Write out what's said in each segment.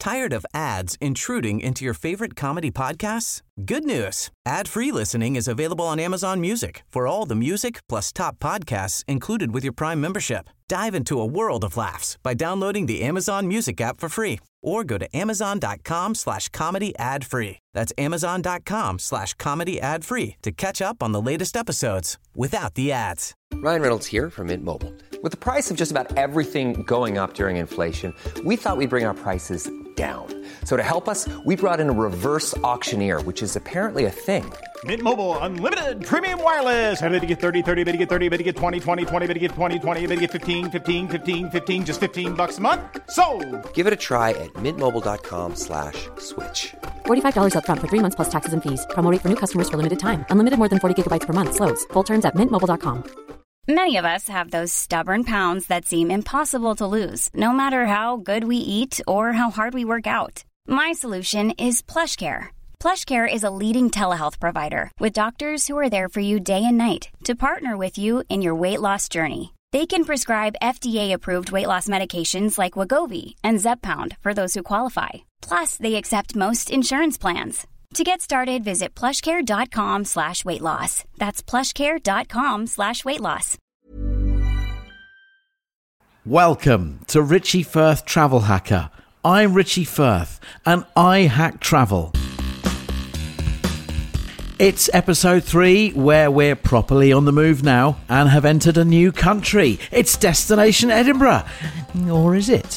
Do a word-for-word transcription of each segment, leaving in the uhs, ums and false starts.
Tired of ads intruding into your favorite comedy podcasts? Good news. Ad-free listening is available on Amazon Music for all the music plus top podcasts included with your Prime membership. Dive into a world of laughs by downloading the Amazon Music app for free or go to amazon.com slash comedy ad free. That's amazon.com slash comedy ad free to catch up on the latest episodes without the ads. Ryan Reynolds here from Mint Mobile. With the price of just about everything going up during inflation, we thought we'd bring our prices down. So to help us, we brought in a reverse auctioneer, which is apparently a thing. Mint Mobile Unlimited Premium Wireless. How to get thirty, thirty, bit to get thirty, bit to get twenty, twenty, twenty, bit to get twenty, twenty, bit to get fifteen, fifteen, fifteen, fifteen, just fifteen bucks a month? Sold! Give it a try at mintmobile.com slash switch. forty-five dollars up front for three months plus taxes and fees. Promo rate for new customers for limited time. Unlimited more than forty gigabytes per month. Slows full terms at mint mobile dot com. Many of us have those stubborn pounds that seem impossible to lose, no matter how good we eat or how hard we work out. My solution is PlushCare. PlushCare is a leading telehealth provider with doctors who are there for you day and night to partner with you in your weight loss journey. They can prescribe F D A-approved weight loss medications like Wegovy and Zepbound for those who qualify. Plus, they accept most insurance plans. To get started, visit plushcare.com slash weight loss. That's plushcare.com slash weight loss. Welcome to Richie Firth Travel Hacker. I'm Richie Firth and I hack travel. It's episode three where we're properly on the move now and have entered a new country. It's Destination Edinburgh. Or is it?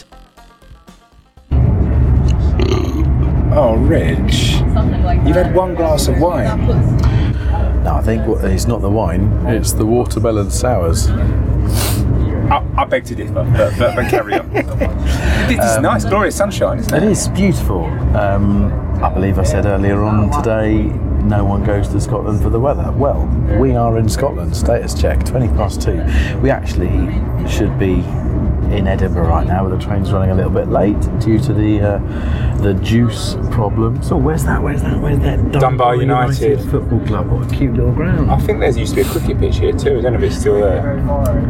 Oh, Rich, you've had one glass of wine. No, I think it's not the wine, it's the watermelon sours. I, I beg to differ, but, but, but carry on. It's um, nice, glorious sunshine, isn't it? It is beautiful. Um, I believe I said earlier on today, no one goes to Scotland for the weather. Well, we are in Scotland, status check, twenty past two. We actually should be in Edinburgh right now, but the train's running a little bit late due to the uh, the juice problem. So where's that? Where's that? Where's that? Dunbar, Dunbar United. United Football Club. What a cute little ground. I think there used to be a cricket pitch here too. I don't know if it's still there.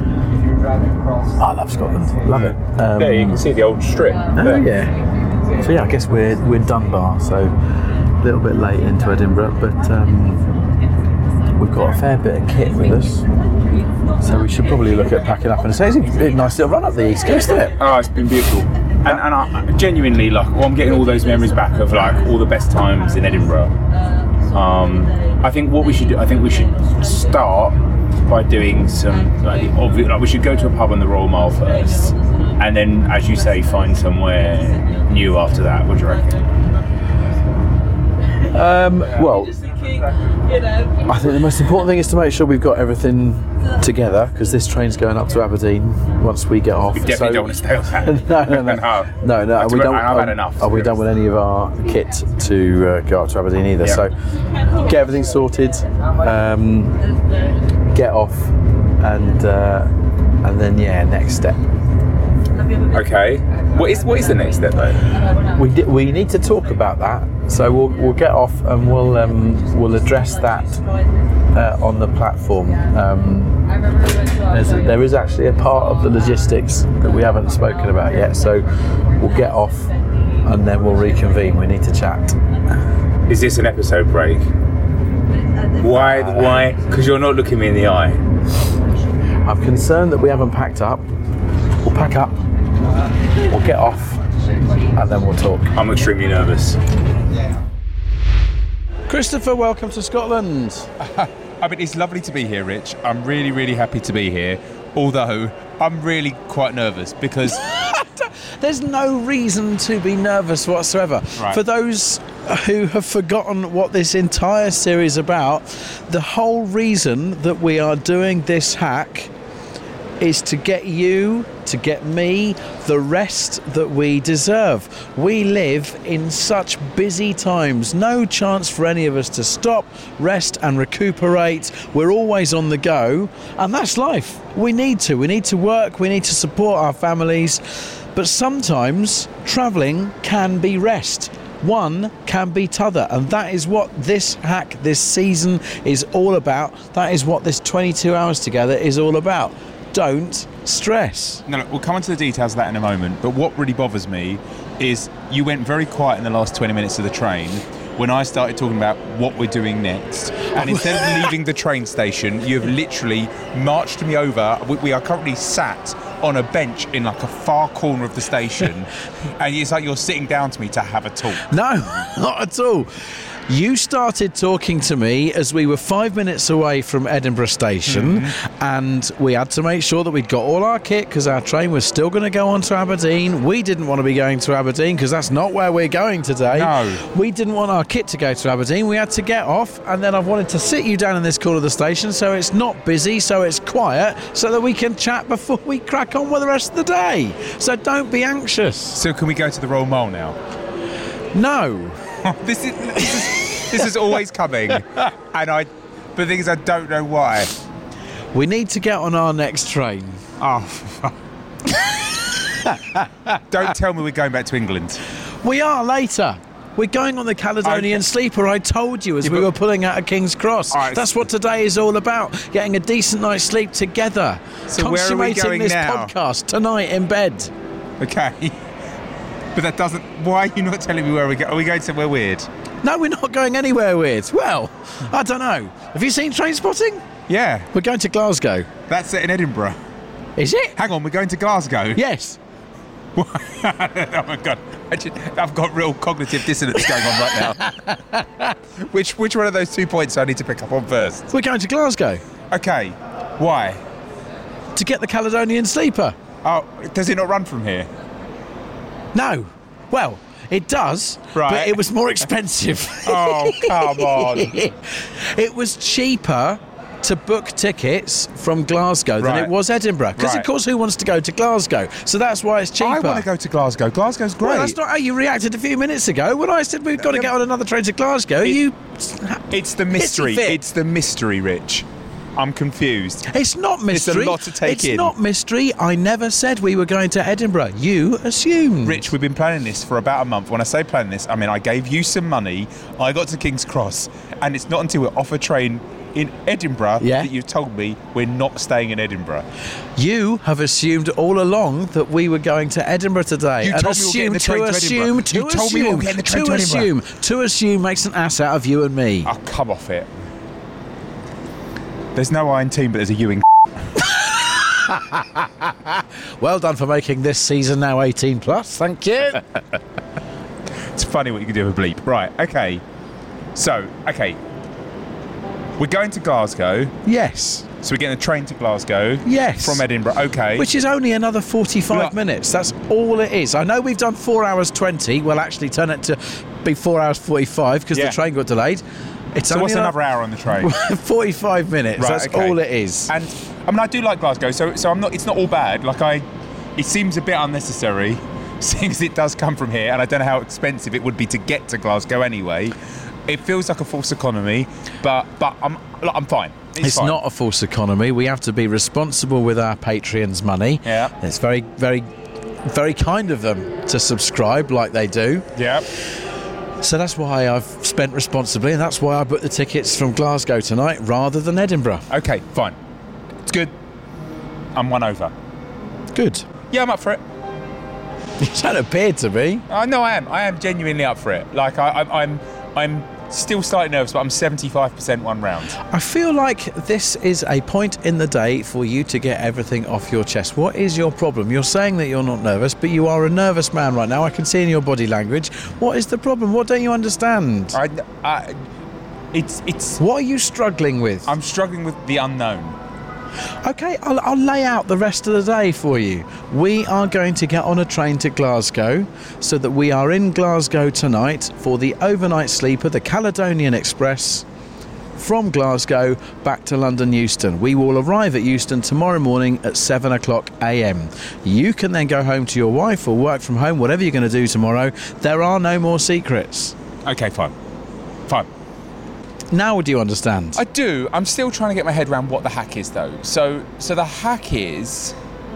I love Scotland. Love it. Um, yeah, you can see the old strip. Oh there. Yeah. So yeah, I guess we're we're Dunbar, so a little bit late into Edinburgh, but um, we've got a fair bit of kit with us. So we should probably look at packing up and say, it's a nice little run up the East Coast, isn't it? Oh, it's been beautiful. And, and I genuinely, like, well, I'm getting all those memories back of, like, all the best times in Edinburgh. Um, I think what we should do, I think we should start by doing some, like, the obvious, like, we should go to a pub on the Royal Mile first, and then, as you say, find somewhere new after that. What do you reckon? Um, well, I think the most important thing is to make sure we've got everything together, because this train's going up to Aberdeen once we get off. We definitely so, don't want to stay on that. no, no, no, no, no. no we don't. I've had enough. Oh, we don't want any of our kit to uh, go up to Aberdeen either. Yep. So get everything sorted, um, get off, and uh, and then yeah, next step. Okay. What is what is the next step though? We di- we need to talk about that. So we'll we'll get off and we'll um, we'll address that uh, on the platform. Um, there's a, there is actually a part of the logistics that we haven't spoken about yet. So we'll get off and then we'll reconvene. We need to chat. Is this an episode break? Why? Uh, why? Because you're not looking me in the eye. I'm concerned that we haven't packed up. We'll pack up. We'll get off and then we'll talk. I'm extremely nervous. Christopher, welcome to Scotland. I mean, it's lovely to be here, Rich. I'm really, really happy to be here. Although I'm really quite nervous because there's no reason to be nervous whatsoever. Right. For those who have forgotten what this entire series is about, the whole reason that we are doing this hack is to get you, to get me, the rest that we deserve. We live in such busy times. No chance for any of us to stop, rest and recuperate. We're always on the go, and that's life. We need to. We need to work. We need to support our families. But sometimes travelling can be rest. One can be t'other, and that is what this hack, this season is all about. That is what this twenty-two hours together is all about. Don't stress. No, no, we'll come on to the details of that in a moment, but what really bothers me is you went very quiet in the last twenty minutes of the train when I started talking about what we're doing next. And instead of leaving the train station, you have literally marched me over. We, we are currently sat on a bench in like a far corner of the station. And it's like you're sitting down to me to have a talk. No, not at all. You started talking to me as we were five minutes away from Edinburgh Station, mm-hmm. and we had to make sure that we'd got all our kit because our train was still going to go on to Aberdeen. We didn't want to be going to Aberdeen because that's not where we're going today. No. We didn't want our kit to go to Aberdeen. We had to get off, and then I've wanted to sit you down in this corner of the station so it's not busy, so it's quiet, so that we can chat before we crack on with the rest of the day. So don't be anxious. So can we go to the Royal Mile now? No. this is this is this is always coming, and I. But the thing is, I don't know why. We need to get on our next train. Oh, don't tell me we're going back to England. We are later. We're going on the Caledonian I, Sleeper. I told you as yeah, we were pulling out of King's Cross. Right, That's what today is all about. Getting a decent night's sleep together. So where are we going this now? podcast tonight in bed. Okay. But that doesn't... Why are you not telling me where we go? Are we going somewhere weird? No, we're not going anywhere weird. Well, I don't know. Have you seen Trainspotting? Yeah. We're going to Glasgow. That's it in Edinburgh. Is it? Hang on, we're going to Glasgow? Yes. Oh my God. I've got real cognitive dissonance going on right now. which which one of those two points do I need to pick up on first? We're going to Glasgow. Okay. Why? To get the Caledonian Sleeper. Oh, does it not run from here? No. Well, it does, right. But it was more expensive. Oh, come on. It was cheaper to book tickets from Glasgow right. than it was Edinburgh. Because, right. of course, who wants to go to Glasgow? So that's why it's cheaper. I want to go to Glasgow. Glasgow's great. Well, that's not how you reacted a few minutes ago. When I said we've got to get on another train to Glasgow, it, you... It's the mystery. It's the mystery, Rich. I'm confused. It's not mystery. It's a lot to take it's in. It's not mystery. I never said we were going to Edinburgh. You assumed. Rich, we've been planning this for about a month. When I say planning this, I mean I gave you some money. I got to King's Cross, and it's not until we're off a train in Edinburgh yeah. that you've told me we're not staying in Edinburgh. You have assumed all along that we were going to Edinburgh today. You and told me we were getting the train to assume, Edinburgh. to you told assume, me we were getting the train to to assume, Edinburgh. To assume makes an ass out of you and me. Oh, come off it. There's no I in team, but there's a you in. Well done for making this season now eighteen plus. Thank you. It's funny what you can do with a bleep. Right, okay. So, okay. We're going to Glasgow. Yes. So we're getting a train to Glasgow. Yes. From Edinburgh. Okay. Which is only another forty-five Look. minutes. That's all it is. I know we've done four hours twenty. We'll actually turn it to be four hours forty-five because yeah. the train got delayed. It's so what's another, another hour on the train? forty-five minutes. Right, That's okay. all it is. And I mean, I do like Glasgow, so so I'm not. It's not all bad. Like I, it seems a bit unnecessary, seeing as it does come from here, and I don't know how expensive it would be to get to Glasgow anyway. It feels like a false economy, but but I'm like, I'm fine. It's, it's fine. not a false economy. We have to be responsible with our Patreons' money. Yeah. It's very very very kind of them to subscribe like they do. Yeah. So that's why I've spent responsibly, and that's why I booked the tickets from Glasgow tonight rather than Edinburgh. Okay, fine. It's good. I'm won over. Good. Yeah, I'm up for it. You don't appear to be. Uh, no, I am. I am genuinely up for it. Like, I, I, I'm I'm still slightly nervous, but I'm seventy-five percent one round. I feel like this is a point in the day for you to get everything off your chest. What is your problem? You're saying that you're not nervous, but you are a nervous man right now. I can see in your body language. What is the problem? What don't you understand? I, I, it's it's. What are you struggling with? I'm struggling with the unknown. Okay, I'll, I'll lay out the rest of the day for you. We are going to get on a train to Glasgow so that we are in Glasgow tonight for the overnight sleeper, the Caledonian Express, from Glasgow back to London Euston. We will arrive at Euston tomorrow morning at seven o'clock a m. You can then go home to your wife or work from home, whatever you're going to do tomorrow. There are no more secrets. Okay, fine. Fine. Now do you understand? I do. I'm still trying to get my head around what the hack is, though. So, so the hack is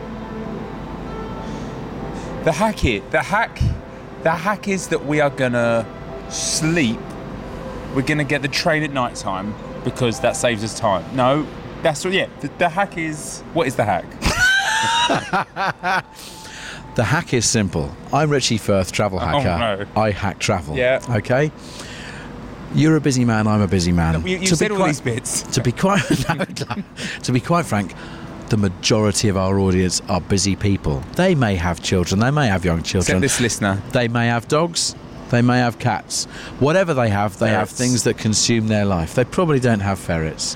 the hack is the hack. The hack is that we are gonna sleep. We're gonna get the train at night time because that saves us time. No, that's yeah. The, the hack is what is the hack? The hack is simple. I'm Richie Firth, travel hacker. Oh, no. I hack travel. Yeah. Okay? You're a busy man, I'm a busy man. You, you To said be all quite- these bits. To be quite to be quite frank, the majority of our audience are busy people. They may have children, they may have young children. Except this listener. They may have dogs, they may have cats. Whatever they have, they have Ferrets. things that consume their life. They probably don't have ferrets.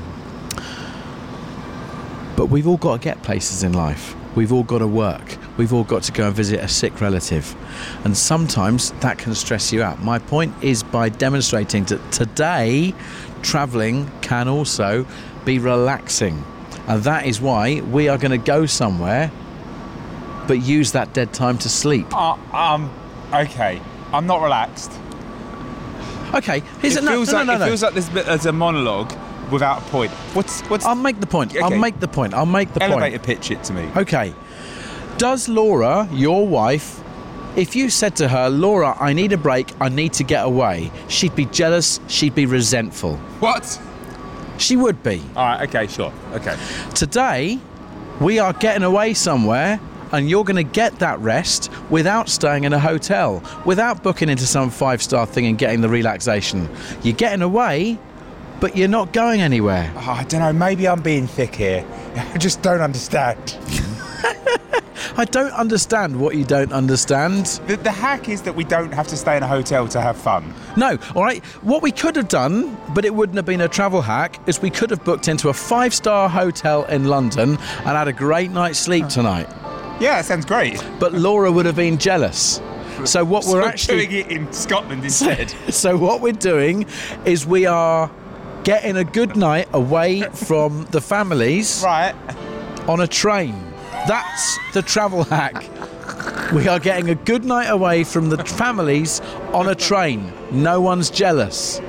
But we've all got to get places in life. We've all got to work. We've all got to go and visit a sick relative. And sometimes that can stress you out. My point is by demonstrating that today, travelling can also be relaxing. And that is why we are going to go somewhere, but use that dead time to sleep. Uh, um, okay. I'm not relaxed. Okay, here's It a, no, feels no, like no, it no, feels no. like this bit as a monologue without a point. What's what's I'll make the point. I'll Okay. make the point. I'll make the elevator point. pitch it to me? Okay. Does Laura, your wife, if you said to her, Laura, I need a break, I need to get away, she'd be jealous, she'd be resentful. What? She would be. All right. Okay. Sure. Okay. Today, we are getting away somewhere, and you're going to get that rest without staying in a hotel, without booking into some five-star thing and getting the relaxation. You're getting away, but you're not going anywhere. Oh, I don't know. Maybe I'm being thick here. I just don't understand. I don't understand what you don't understand. The, the hack is that we don't have to stay in a hotel to have fun. No, all right. What we could have done, but it wouldn't have been a travel hack, is we could have booked into a five-star hotel in London and had a great night's sleep tonight. Yeah, that sounds great. But Laura would have been jealous. So what we're So actually doing it in Scotland instead. So what we're doing is we are getting a good night away from the families Right. on a train. That's the travel hack. We are getting a good night away from the families on a train. No one's jealous.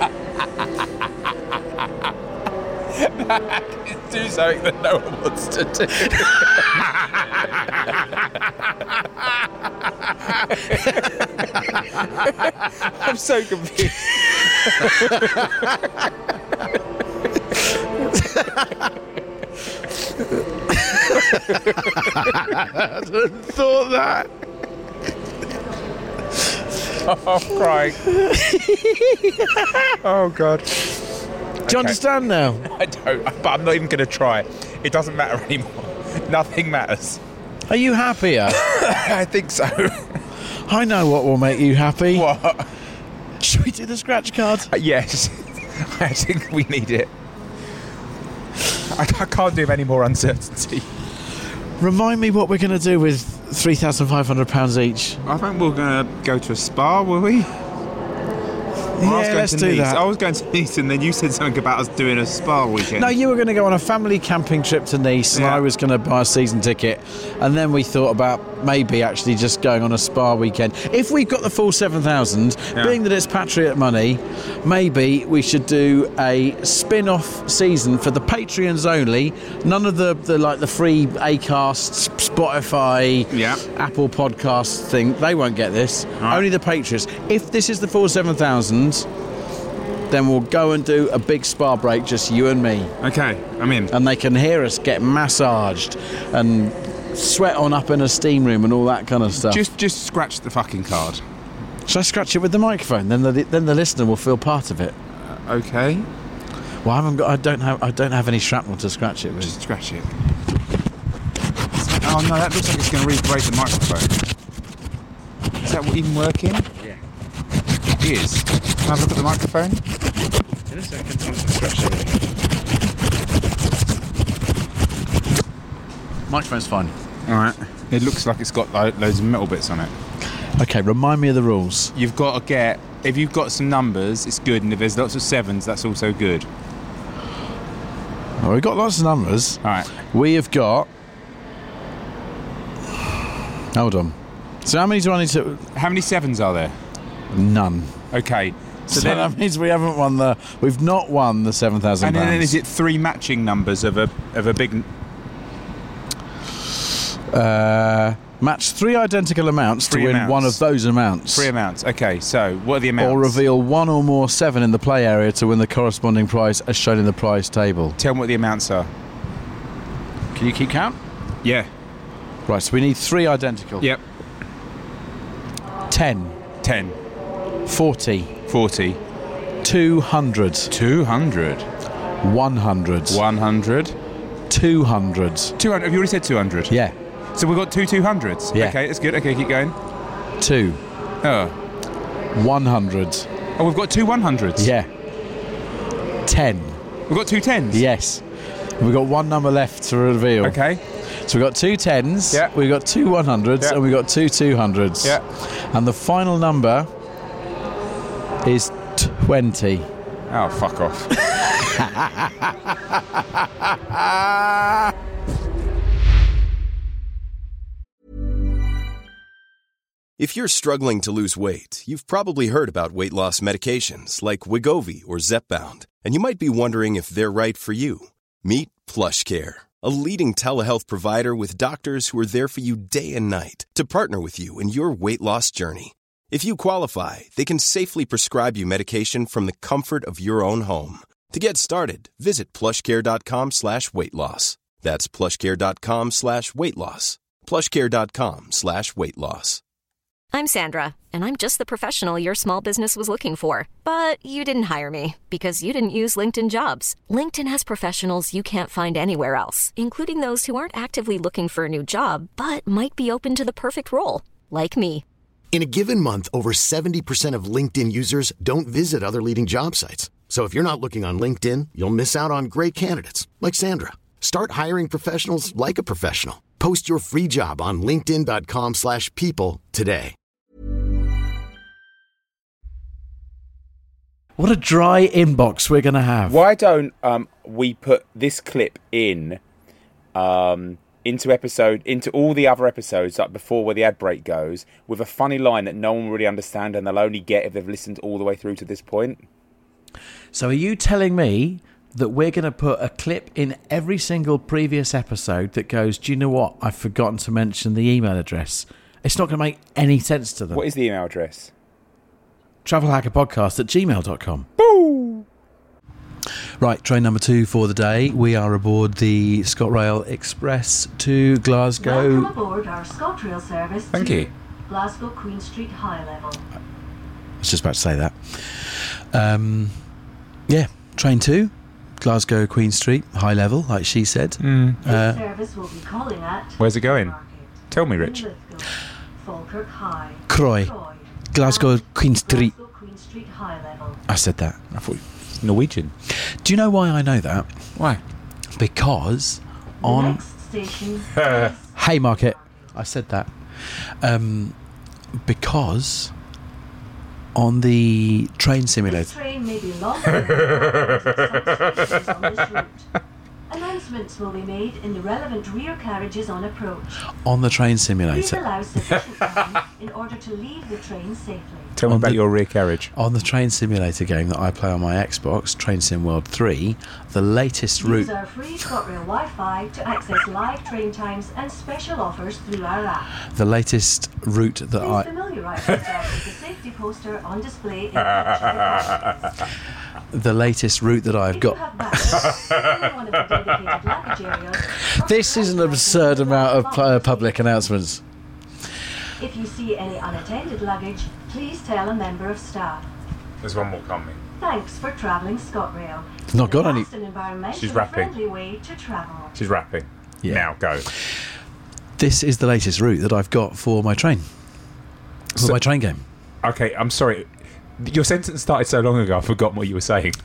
Do something that no one wants to do. I'm so confused. I hadn't thought that. Oh, I'm crying. Oh, God. Do you understand now? I don't, but I'm not even going to try. It doesn't matter anymore. Nothing matters. Are you happier? I think so. I know what will make you happy. What? Should we do the scratch card? Uh, yes. I think we need it. I, I can't do with any more uncertainty. Remind me what we're going to do with three thousand five hundred pounds each. I think we're going to go to a spa, will we? Yeah, I was going let's to do Nice. that. I was going to Nice, and then you said something about us doing a spa weekend. No, you were going to go on a family camping trip to Nice, and Yeah. I was going to buy a season ticket. And then we thought about maybe actually just going on a spa weekend. If we've got the full seven thousand, Yeah. being that it's Patriot money, maybe we should do a spin-off season for the Patreons only. None of the, the like the free Acast, Spotify, Yeah. Apple Podcasts thing. They won't get this. Right. Only the Patriots. If this is the full seven thousand, then we'll go and do a big spa break, just you and me. Okay, I'm in. And they can hear us get massaged and sweat on up in a steam room and all that kind of stuff. Just, just scratch the fucking card. Shall I scratch it with the microphone? Then the then the listener will feel part of it. Uh, okay. Well, I haven't got. I don't have. I don't have any shrapnel to scratch it with. Just scratch it. Oh no, that looks like it's going to really break the microphone. Is that even working? Yeah. It is. Can I have a look at the microphone? In a second, I'll scratch it. Microphone's fine. All right. It looks like it's got lo- loads of metal bits on it. Okay, remind me of the rules. You've got to get. If you've got some numbers, it's good, and if there's lots of sevens, that's also good. Well, we've got lots of numbers. All right. We have got. Hold on. So how many do I need to? How many sevens are there? None. Okay. So, So, then, that means we haven't won the. We've not won the seven thousand. and then is it three matching numbers of a of a big? Uh, match three identical amounts Three to win amounts. one of those amounts. Three amounts. Okay. So what are the amounts? Or reveal one or more seven in the play area to win the corresponding prize as shown in the prize table. Tell me what the amounts are. Can you keep count? Yeah. Right, so we need three identical. Yep. ten. ten. forty. forty. two hundred. two hundred. one hundred. one hundred. two hundred. two hundred. Have you already said two hundred? Yeah. So we've got two two hundreds? Yeah. Okay, that's good. Okay, keep going. Two. Oh. one hundred. Oh, we've got two one hundreds? Yeah. ten. We've got two tens? Yes. We've got one number left to reveal. Okay. So we've got two tens, Yeah. we've got two one hundreds, Yeah. and we've got two two hundreds. Yeah. And the final number is twenty. Oh, fuck off. If you're struggling to lose weight, you've probably heard about weight loss medications like Wegovy or Zepbound, and you might be wondering if they're right for you. Meet PlushCare, a leading telehealth provider with doctors who are there for you day and night to partner with you in your weight loss journey. If you qualify, they can safely prescribe you medication from the comfort of your own home. To get started, visit plushcare.com slash weight loss. That's plushcare.com slash weight loss. plushcare.com slash weight loss. I'm Sandra, and I'm just the professional your small business was looking for. But you didn't hire me because you didn't use LinkedIn Jobs. LinkedIn has professionals you can't find anywhere else, including those who aren't actively looking for a new job, but might be open to the perfect role, like me. In a given month, over seventy percent of LinkedIn users don't visit other leading job sites. So if you're not looking on LinkedIn, you'll miss out on great candidates like Sandra. Start hiring professionals like a professional. Post your free job on linkedin.com slash people today. What a dry inbox we're going to have. Why don't um, we put this clip in um, into episode into all the other episodes, like before where the ad break goes, with a funny line that no one will really understand and they'll only get if they've listened all the way through to this point? So are you telling me that we're going to put a clip in every single previous episode that goes, do you know what? I've forgotten to mention the email address. It's not going to make any sense to them. What is the email address? travelhackerpodcast at gmail dot com. Boo! Right, train number two for the day. We are aboard the ScotRail Express to Glasgow. Welcome aboard our ScotRail service Thank to you. Glasgow Queen Street High Level. I was just about to say that. Um, yeah, train two, Glasgow Queen Street High Level, like she said. Mm. This Uh, service will be calling at Where's it going? Market, Tell me, Rich. Linlithgow, Falkirk High, Croy. Croy, Glasgow and Queen Street. Glasgow Queen Street High Level. I said that. I thought Norwegian. Do you know why I know that? Why? Because The on next station is Haymarket, I said that. Um, because on the train This simulator, train may be longer than the some stations on this route. Announcements will be made in the relevant rear carriages on approach. on the train Please simulator, allow sufficient time in order to leave the train safely. Tell me On about the- your rear carriage. on the train simulator game that I play on my Xbox, Train Sim World three, the latest route. Use our free ScotRail Wi-Fi to access live train times and special offers through our app. The latest route that Please I familiarise yourself with the safety poster on display in the compartment. the latest route that I've If you got. have baggage in one of the dedicated luggage areas, This is an absurd amount of uh, public announcements. If you see any unattended luggage, please tell a member of staff. There's one more coming. Thanks for travelling ScotRail. Not got any- Fast and environmentally She's rapping. friendly way to travel. She's rapping. Yeah. Now, go. This is the latest route that I've got for my train. For So- my train game. Okay, I'm sorry. Your sentence started so long ago, I've forgotten what you were saying.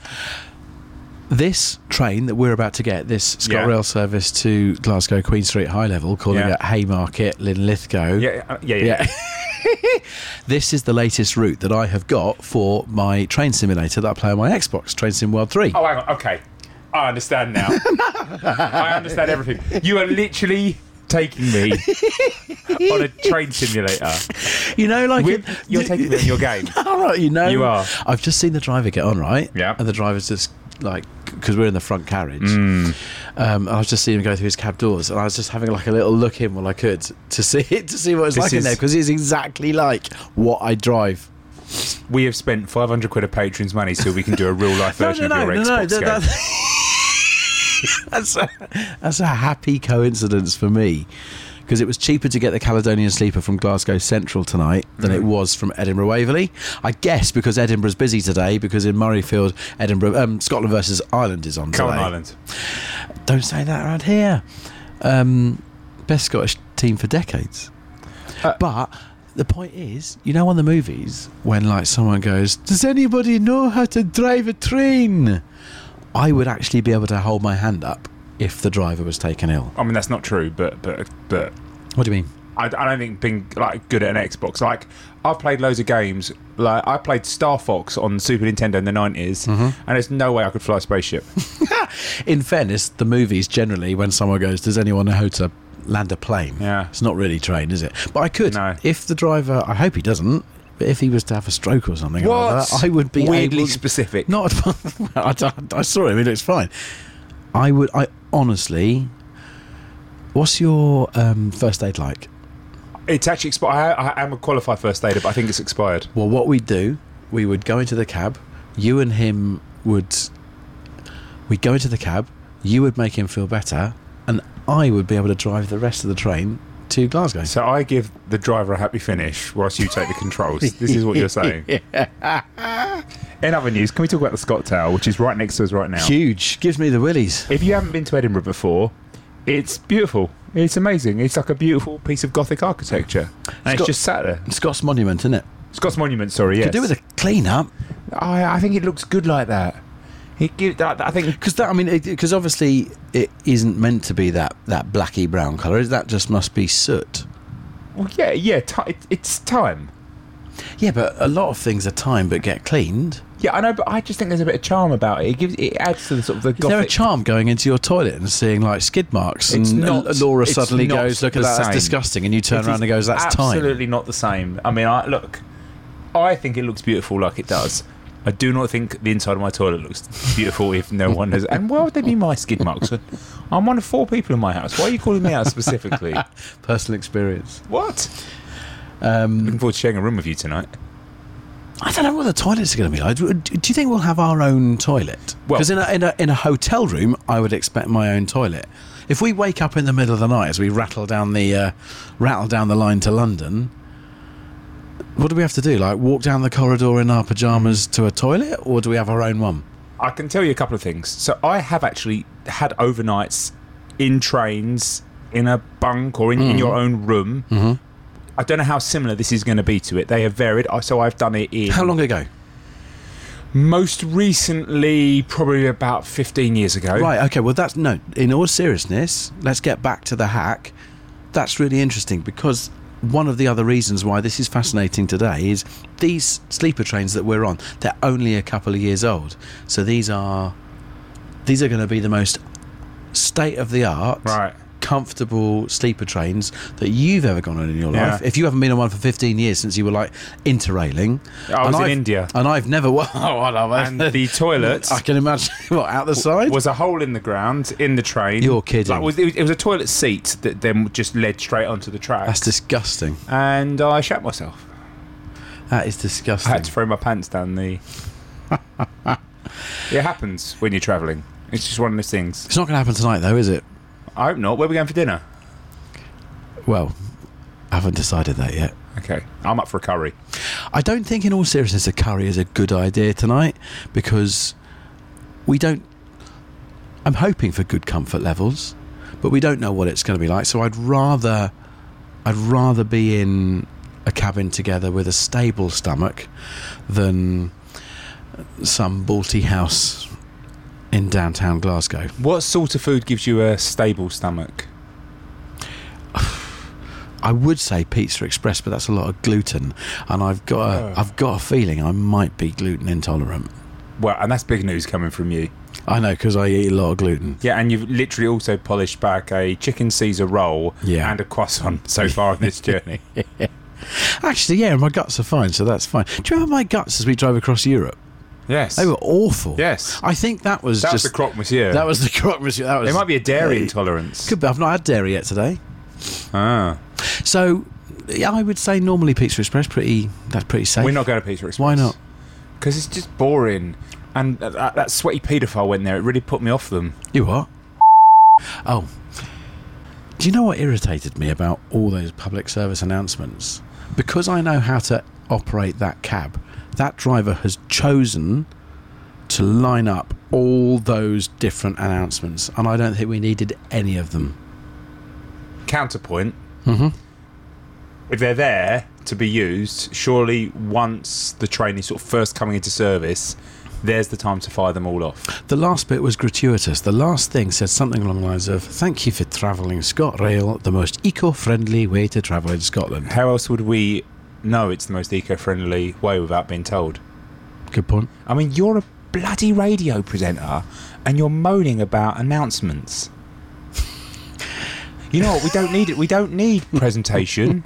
This train that we're about to get, this ScotRail Yeah. service to Glasgow Queen Street High Level, calling Yeah. it Haymarket, Linlithgow. Yeah, uh, yeah, yeah. Yeah. This is the latest route that I have got for my train simulator that I play on my Xbox, Train Sim World three. Oh, hang on. Okay. I understand now. I understand everything. You are literally taking me on a train simulator. You know, like... With, you're taking me on your game. All right, you know. You are. I've just seen the driver get on, right? Yeah. And the driver's just, like... Because we're in the front carriage. Mm. Um, I was just seeing him go through his cab doors, and I was just having like a little look in while I could to see to see what it's This like in is- there, because it's exactly like what I drive. We have spent five hundred quid of patrons' money so we can do a real life version of your Xbox that- game. that- that's a, that's a happy coincidence for me, because it was cheaper to get the Caledonian Sleeper from Glasgow Central tonight than mm. it was from Edinburgh Waverley. I guess because Edinburgh's busy today, because in Murrayfield, Edinburgh, um, Scotland versus Ireland is on Come today. on, Ireland. Don't say that around here. Um, best Scottish team for decades. Uh, but the point is, you know, on the movies, when like someone goes, "Does anybody know how to drive a train?" I would actually be able to hold my hand up if the driver was taken ill. I mean, that's not true, but but but. What do you mean? I, I don't think being like good at an Xbox. Like I've played loads of games. Like I played Star Fox on Super Nintendo in the nineties, mm-hmm. and there's no way I could fly a spaceship. In fairness, the movies generally, when someone goes, "Does anyone know how to land a plane?" Yeah, it's not really trained, is it? But I could, no. if the driver. I hope he doesn't. But if he was to have a stroke or something what? like that, I would be weirdly able, specific. Not. I, I saw him. He looks fine. I would. I honestly. What's your um, first aid like? It's actually expired. I, I am a qualified first aider, but I think it's expired. Well, what we'd do, we would go into the cab. You and him would. We'd go into the cab. You would make him feel better, and I would be able to drive the rest of the train to Glasgow. So I give the driver a happy finish whilst you take the controls. This is what you're saying. Yeah. In other news, can we talk about the Scott Tower, which is right next to us right now? Huge. Gives me the willies. If you haven't been to Edinburgh before, it's beautiful. It's amazing. It's like a beautiful piece of Gothic architecture. And Scott, it's just sat there. Scott's Monument, isn't it? Scott's Monument, sorry, yes. Could do with a clean-up. I, I think it looks good like that. It give, I, I think because that I mean because obviously it isn't meant to be that, that blacky brown colour. That just must be soot. Well, yeah, yeah. T- it, it's time. Yeah, but a lot of things are time but get cleaned. Yeah, I know, but I just think there's a bit of charm about it. It gives it adds to the sort of the. Is Gothic... there a charm going into your toilet and seeing like skid marks? It's and not, Laura it's suddenly not goes, "Look at that, same. That's disgusting," and you turn it around and goes, "That's absolutely time." Absolutely not the same. I mean, I look. I think it looks beautiful like it does. I do not think the inside of my toilet looks beautiful if no one has. And why would they be my skid marks? I'm one of four people in my house. Why are you calling me out specifically? Personal experience. What? Um, Looking forward to sharing a room with you tonight. I don't know what the toilets are going to be like. Do, do you think we'll have our own toilet? Because well, in, a, in, a, in a hotel room, I would expect my own toilet. If we wake up in the middle of the night as we rattle down the uh, rattle down the line to London, what do we have to do? Like walk down the corridor in our pyjamas to a toilet, or do we have our own one? I can tell you a couple of things. So I have actually had overnights in trains, in a bunk, or in, mm. in your own room. Mm-hmm. I don't know how similar this is going to be to it. They have varied. So I've done it in... How long ago? Most recently, probably about fifteen years ago. Right, okay. Well, that's... No, in all seriousness, let's get back to the hack. That's really interesting because one of the other reasons why this is fascinating today is these sleeper trains that we're on, they're only a couple of years old. So these are... These are going to be the most state-of-the-art... Right. comfortable sleeper trains that you've ever gone on in your yeah. life. If you haven't been on one for fifteen years since you were like interrailing. I was in I've, India. And I've never... Oh, I know. And the toilet... I can imagine. What, out the side? Was a hole in the ground in the train. You're kidding. Like, was, it, was, it was a toilet seat that then just led straight onto the track. That's disgusting. And I shat myself. That is disgusting. I had to throw my pants down the... It happens when you're travelling. It's just one of those things. It's not going to happen tonight, though, is it? I hope not. Where are we going for dinner? Well, I haven't decided that yet. Okay. I'm up for a curry. I don't think, in all seriousness, a curry is a good idea tonight because we don't... I'm hoping for good comfort levels, but we don't know what it's going to be like, so I'd rather... I'd rather be in a cabin together with a stable stomach than some balty house in downtown Glasgow. What sort of food gives you a stable stomach? I would say Pizza Express, but that's a lot of gluten, and I've got a, oh. I've got a feeling I might be gluten intolerant. Well, and that's big news coming from you. I know, because I eat a lot of gluten. Yeah, and you've literally also polished back a chicken Caesar roll yeah. and a croissant so far on this journey. Actually, yeah, my guts are fine, so that's fine. Do you remember my guts as we drove across Europe? Yes. They were awful. Yes. I think that was that just... That was the croque monsieur. That was the croque monsieur. That was, there might be a dairy uh, intolerance. Could be. I've not had dairy yet today. Ah. So, yeah, I would say normally Pizza Express, pretty. that's pretty safe. We're not going to Pizza Express. Why not? Because it's just boring. And that, that sweaty paedophile went there. It really put me off them. You what? Oh. Do you know what irritated me about all those public service announcements? Because I know how to operate that cab, that driver has chosen to line up all those different announcements, and I don't think we needed any of them. Counterpoint. Mm-hmm. If they're there to be used, surely once the train is sort of first coming into service, there's the time to fire them all off. The last bit was gratuitous. The last thing said something along the lines of, thank you for travelling ScotRail, the most eco-friendly way to travel in Scotland. How else would we know it's the most eco-friendly way without being told? Good point. I mean, you're a bloody radio presenter and you're moaning about announcements. You know what? We don't need it. We don't need presentation.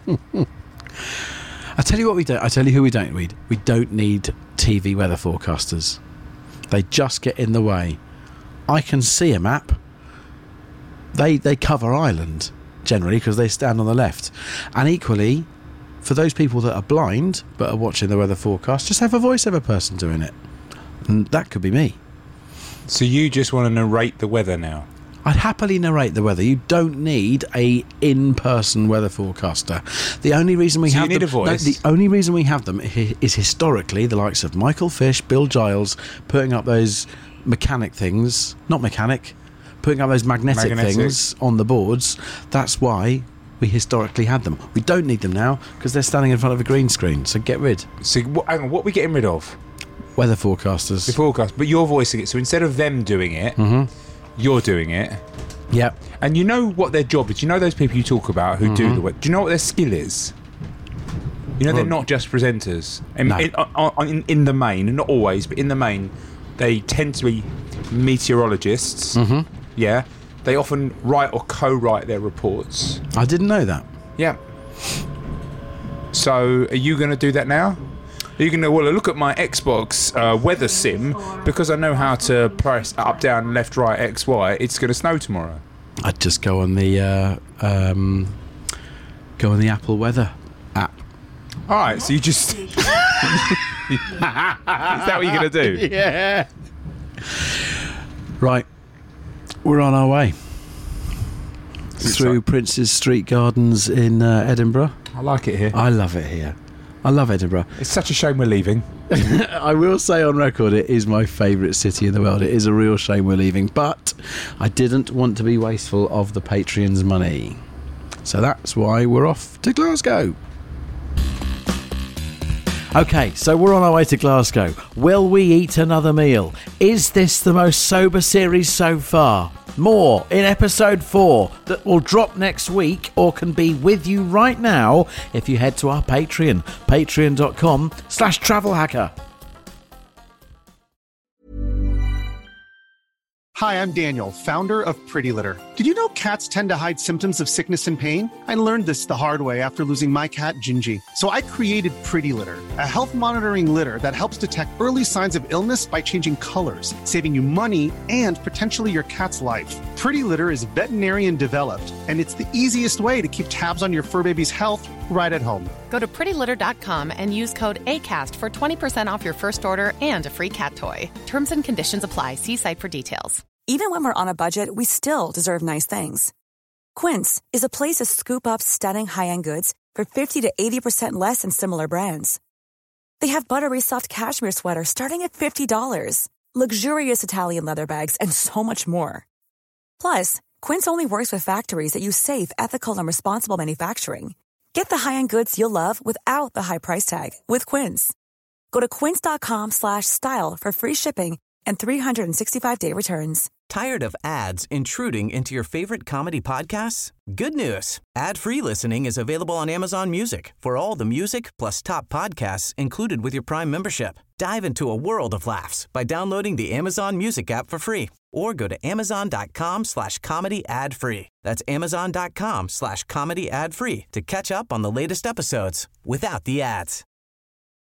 I tell you what we don't. I tell you who we don't need. We don't need T V weather forecasters. They just get in the way. I can see a map. They they cover Ireland generally because they stand on the left. And equally, for those people that are blind but are watching the weather forecast, just have a voiceover person doing it. And that could be me. So you just want to narrate the weather now? I'd happily narrate the weather. You don't need a in-person weather forecaster. The only reason we so have you need them, a voice. No, the only reason we have them is historically the likes of Michael Fish, Bill Giles, putting up those mechanic things, not mechanic, putting up those magnetic, magnetic. things on the boards. That's why we historically had them. We don't need them now because they're standing in front of a green screen. So get rid. So what, hang on, what are we getting rid of? Weather forecasters. The forecast, but you're voicing it. So instead of them doing it. Mm-hmm. You're doing it. Yeah. And you know what their job is. You know those people you talk about who mm-hmm. do the work. Do you know what their skill is? You know, well, they're not just presenters. In, no. in, on, in, in the main, not always, but in the main, they tend to be meteorologists. Mm-hmm. Yeah. They often write or co-write their reports. I didn't know that. Yeah. So, are you going to do that now? Are you going to, well, look at my Xbox uh, weather sim, because I know how to press up, down, left, right, X, Y, it's going to snow tomorrow. I'd just go on the uh, um, go on the Apple Weather app. All right, so you just... Is that what you're going to do? Yeah. Right. We're on our way. It's Through like... Prince's Street Gardens in uh, Edinburgh. I like it here. I love it here. I love Edinburgh. It's such a shame we're leaving. I will say on record, it is my favourite city in the world. It is a real shame we're leaving, but I didn't want to be wasteful of the Patreon's money. So that's why we're off to Glasgow. Okay, so we're on our way to Glasgow. Will we eat another meal? Is this the most sober series so far? More in episode four that will drop next week or can be with you right now if you head to our Patreon, patreon.com slash travel hacker. Hi, I'm Daniel, founder of Pretty Litter. Did you know cats tend to hide symptoms of sickness and pain? I learned this the hard way after losing my cat, Gingy. So I created Pretty Litter, a health monitoring litter that helps detect early signs of illness by changing colors, saving you money and potentially your cat's life. Pretty Litter is veterinarian developed, and it's the easiest way to keep tabs on your fur baby's health right at home. Go to pretty litter dot com and use code ACAST for twenty percent off your first order and a free cat toy. Terms and conditions apply. See site for details. Even when we're on a budget, we still deserve nice things. Quince is a place to scoop up stunning high-end goods for fifty to eighty percent less than similar brands. They have buttery soft cashmere sweaters starting at fifty dollars, luxurious Italian leather bags, and so much more. Plus, Quince only works with factories that use safe, ethical, and responsible manufacturing. Get the high-end goods you'll love without the high price tag with Quince. Go to quince.com slash style for free shipping and three sixty-five day returns. Tired of ads intruding into your favorite comedy podcasts? Good news. Ad-free listening is available on Amazon Music for all the music plus top podcasts included with your Prime membership. Dive into a world of laughs by downloading the Amazon Music app for free or go to amazon.com slash comedy ad free. That's amazon.com slash comedy ad free to catch up on the latest episodes without the ads.